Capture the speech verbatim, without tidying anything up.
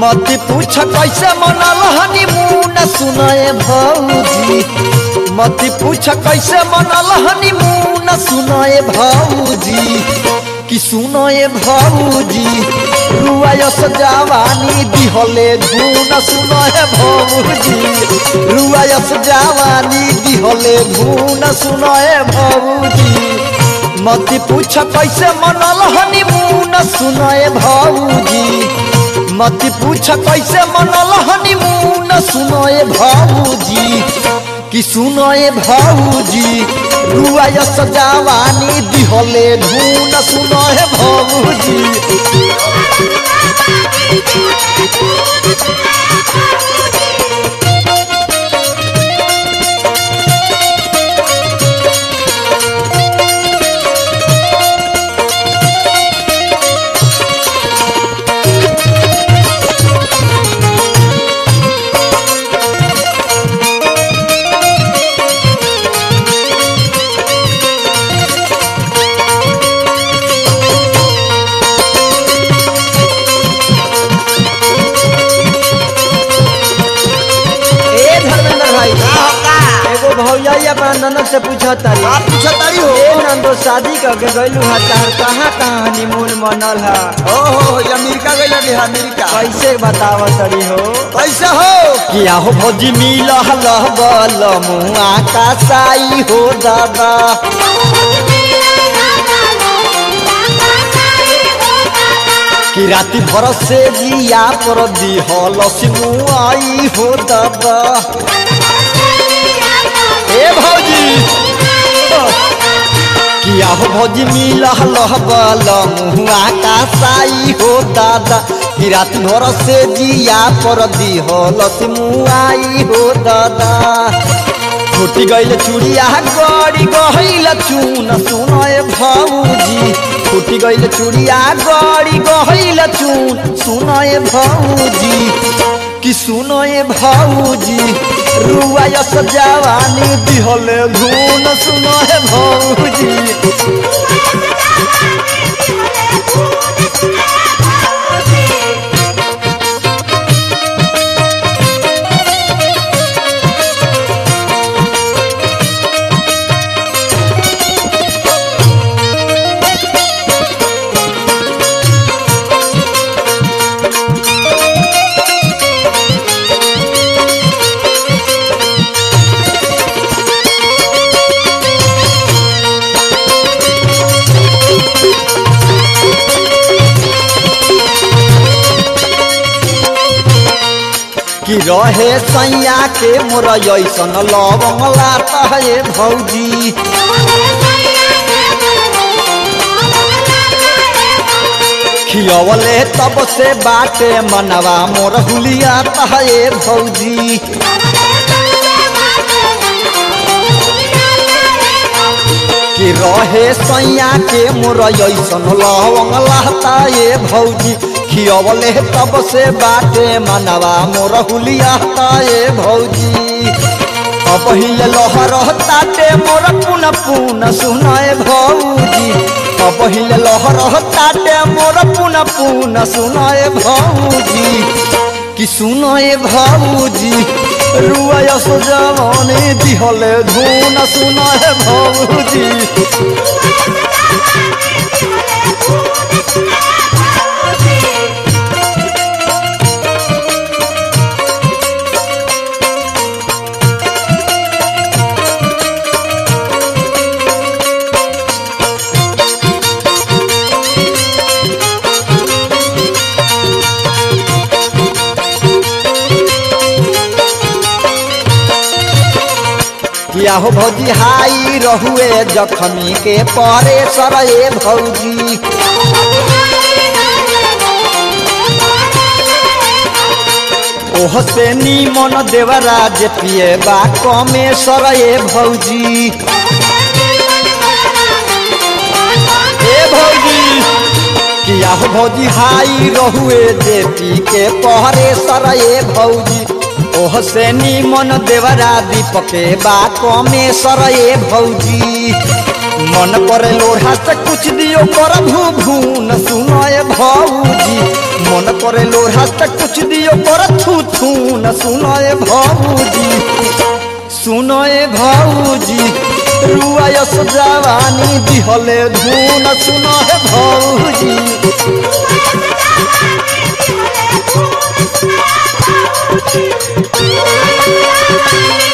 मत पूछ कैसे मनल हनीमून सुनाए भौजी मत पूछ कैसे मनल हनीमून सुनाए भौजी कि सुनाए भौजी रुआयस जवानी दिहले धून सुनाए भौजी रुआयस जवानी दिहले धून सुनाए भौजी मत पूछ कैसे मनल हनीमून सुनाए भौजी मत पूछ कैसे मनल हनीमून सुनाए भौजी कि सुनाए भौजी रुआयस जवानी दिहले धून सुनाए भौजी अपना ननद से पूछा तारी आप पूछा तारी हो ए नंदो शादी करके गइलू हा तार कहां कहां हनीमून मनल हा ओ हो अमेरिका गइल रे अमेरिका कैसे बताव तारी हो कैसे हो किया हो भौजी मिल हलह बल मुआ का साई हो दादा कि राती भर से जिया पर दी हल सिमुआई हो दादा ए भौजी किया हो भौजी मिल हलह बल मुआ का साई हो दादा कि रात भर से जिया पर दी हल सिमुआई हो दादा छूटी गइल चूड़िया गड़ी गहिल चून सुनए भौजी छूटी गइल चूड़िया गड़ी गहिल चून सुनए भौजी कि सुनए भौजी रुआयस जवानी दिहले धून सुनए भौजी कि रहे सैया के मोर ऐसन लवंग लाता है भौजी खियवले तब से बाटे मनवा मोर हुलियाता है भौजी कि रहे सैया के मोर ऐसन लवंग लाता है भौजी खियवले तब से बाटे मनवा मोर हुलियाता ए भौजी अब हिले लहर ताटे मोर पुन पुन सुनाए भौजी अब हिले लहर ताटे मोर पुन पुन सुनाए भौजी कि सुनाए भौजी रुआयस जवानी दिहले धून सुनाए भौजी किया हो भौजी हाई रहुए जखमी के परे सरे भौजी ओह से नीमन देवराज पिए बा कमे सरे भौजी ए भौजी किया हो भौजी हाई रहुए देती के पहरे सरे भौजी ओह से नीमन देवरा दीपके बा कमे सरे भौजी मन करे लोढ़ा से कुछ दियो कर भूभून सुनाए भौजी मन करे लोढ़ा से कुछ दियो कर थू थू न सुनाए भौजी सुनाए भौजी रुआयस जवानी दिहले धून सुनाए भौजी Thank you.